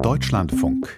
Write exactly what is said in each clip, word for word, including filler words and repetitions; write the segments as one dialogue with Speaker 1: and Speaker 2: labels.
Speaker 1: Deutschlandfunk.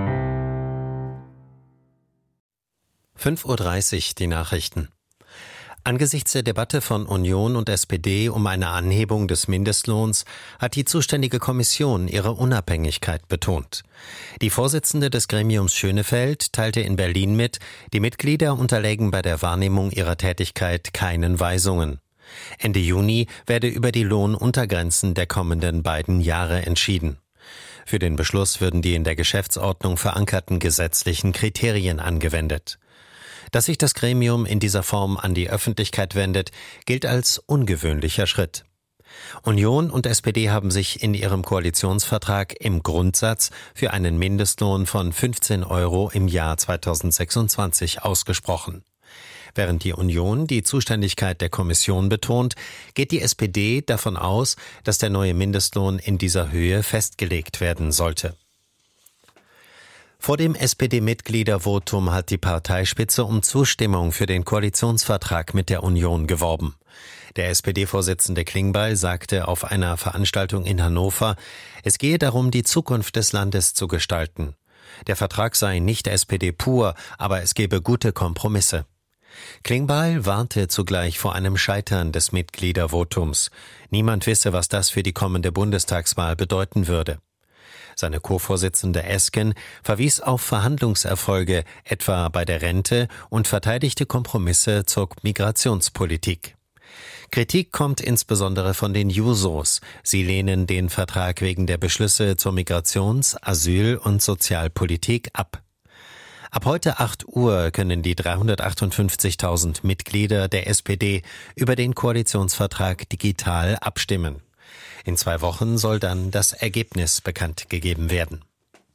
Speaker 2: fünf Uhr dreißig, die Nachrichten. Angesichts der Debatte von Union und S P D um eine Anhebung des Mindestlohns hat die zuständige Kommission ihre Unabhängigkeit betont. Die Vorsitzende des Gremiums Schönefeld teilte in Berlin mit, die Mitglieder unterlägen bei der Wahrnehmung ihrer Tätigkeit keinen Weisungen. Ende Juni werde über die Lohnuntergrenzen der kommenden beiden Jahre entschieden. Für den Beschluss würden die in der Geschäftsordnung verankerten gesetzlichen Kriterien angewendet. Dass sich das Gremium in dieser Form an die Öffentlichkeit wendet, gilt als ungewöhnlicher Schritt. Union und S P D haben sich in ihrem Koalitionsvertrag im Grundsatz für einen Mindestlohn von fünfzehn Euro im Jahr zweitausendsechsundzwanzig ausgesprochen. Während die Union die Zuständigkeit der Kommission betont, geht die S P D davon aus, dass der neue Mindestlohn in dieser Höhe festgelegt werden sollte. Vor dem S P D-Mitgliedervotum hat die Parteispitze um Zustimmung für den Koalitionsvertrag mit der Union geworben. Der S P D-Vorsitzende Klingbeil sagte auf einer Veranstaltung in Hannover, es gehe darum, die Zukunft des Landes zu gestalten. Der Vertrag sei nicht S P D pur, aber es gebe gute Kompromisse. Klingbeil warnte zugleich vor einem Scheitern des Mitgliedervotums. Niemand wisse, was das für die kommende Bundestagswahl bedeuten würde. Seine Co-Vorsitzende Esken verwies auf Verhandlungserfolge, etwa bei der Rente, und verteidigte Kompromisse zur Migrationspolitik. Kritik kommt insbesondere von den Jusos. Sie lehnen den Vertrag wegen der Beschlüsse zur Migrations-, Asyl- und Sozialpolitik ab. Ab heute acht Uhr können die dreihundertachtundfünfzigtausend Mitglieder der S P D über den Koalitionsvertrag digital abstimmen. In zwei Wochen soll dann das Ergebnis bekannt gegeben werden.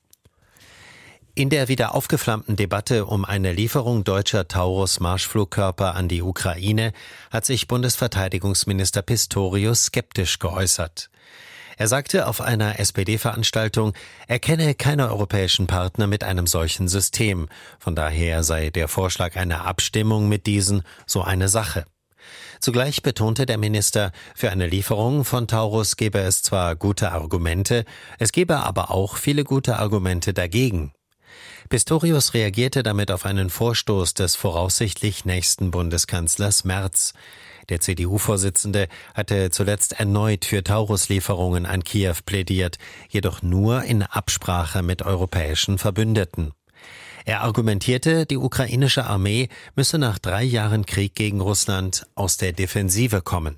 Speaker 2: In der wieder aufgeflammten Debatte um eine Lieferung deutscher Taurus-Marschflugkörper an die Ukraine hat sich Bundesverteidigungsminister Pistorius skeptisch geäußert. Er sagte auf einer S P D-Veranstaltung, er kenne keine europäischen Partner mit einem solchen System. Von daher sei der Vorschlag einer Abstimmung mit diesen so eine Sache. Zugleich betonte der Minister, für eine Lieferung von Taurus gebe es zwar gute Argumente, es gebe aber auch viele gute Argumente dagegen. Pistorius reagierte damit auf einen Vorstoß des voraussichtlich nächsten Bundeskanzlers Merz. Der C D U-Vorsitzende hatte zuletzt erneut für Taurus-Lieferungen an Kiew plädiert, jedoch nur in Absprache mit europäischen Verbündeten. Er argumentierte, die ukrainische Armee müsse nach drei Jahren Krieg gegen Russland aus der Defensive kommen.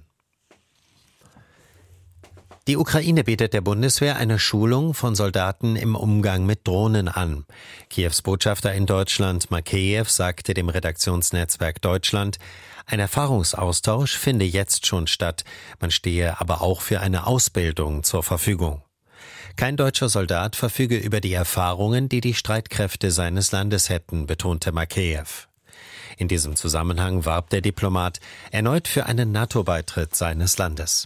Speaker 2: Die Ukraine bietet der Bundeswehr eine Schulung von Soldaten im Umgang mit Drohnen an. Kiews Botschafter in Deutschland, Makeyev, sagte dem Redaktionsnetzwerk Deutschland, ein Erfahrungsaustausch finde jetzt schon statt, man stehe aber auch für eine Ausbildung zur Verfügung. Kein deutscher Soldat verfüge über die Erfahrungen, die die Streitkräfte seines Landes hätten, betonte Makeyev. In diesem Zusammenhang warb der Diplomat erneut für einen NATO-Beitritt seines Landes.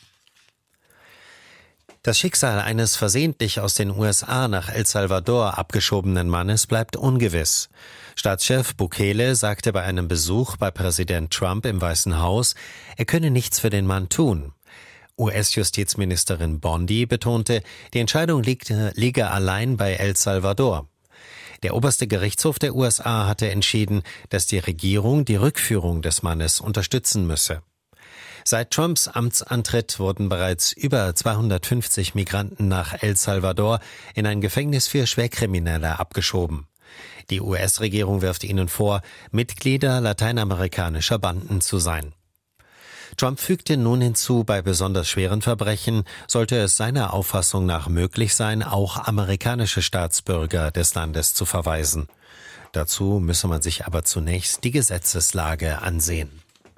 Speaker 2: Das Schicksal eines versehentlich aus den U S A nach El Salvador abgeschobenen Mannes bleibt ungewiss. Staatschef Bukele sagte bei einem Besuch bei Präsident Trump im Weißen Haus, er könne nichts für den Mann tun. U S-Justizministerin Bondi betonte, die Entscheidung liege, liege allein bei El Salvador. Der oberste Gerichtshof der U S A hatte entschieden, dass die Regierung die Rückführung des Mannes unterstützen müsse. Seit Trumps Amtsantritt wurden bereits über zweihundertfünfzig Migranten nach El Salvador in ein Gefängnis für Schwerkriminelle abgeschoben. Die U S-Regierung wirft ihnen vor, Mitglieder lateinamerikanischer Banden zu sein. Trump fügte nun hinzu, bei besonders schweren Verbrechen sollte es seiner Auffassung nach möglich sein, auch amerikanische Staatsbürger des Landes zu verweisen. Dazu müsse man sich aber zunächst die Gesetzeslage ansehen.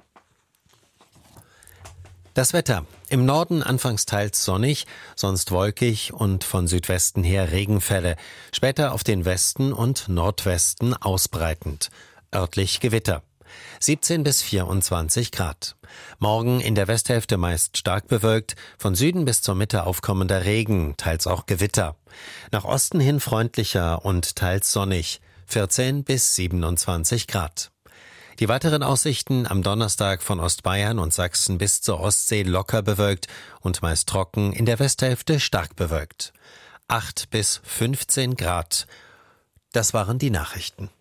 Speaker 2: Das Wetter. Im Norden anfangs teils sonnig, sonst wolkig und von Südwesten her Regenfälle, später auf den Westen und Nordwesten ausbreitend. Örtlich Gewitter. siebzehn bis vierundzwanzig Grad. Morgen in der Westhälfte meist stark bewölkt, von Süden bis zur Mitte aufkommender Regen, teils auch Gewitter. Nach Osten hin freundlicher und teils sonnig, vierzehn bis siebenundzwanzig Grad. Die weiteren Aussichten am Donnerstag von Ostbayern und Sachsen bis zur Ostsee locker bewölkt und meist trocken, in der Westhälfte stark bewölkt. acht bis fünfzehn Grad. Das waren die Nachrichten.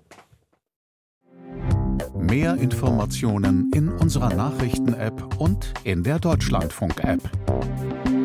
Speaker 1: Mehr Informationen in unserer Nachrichten-App und in der Deutschlandfunk-App.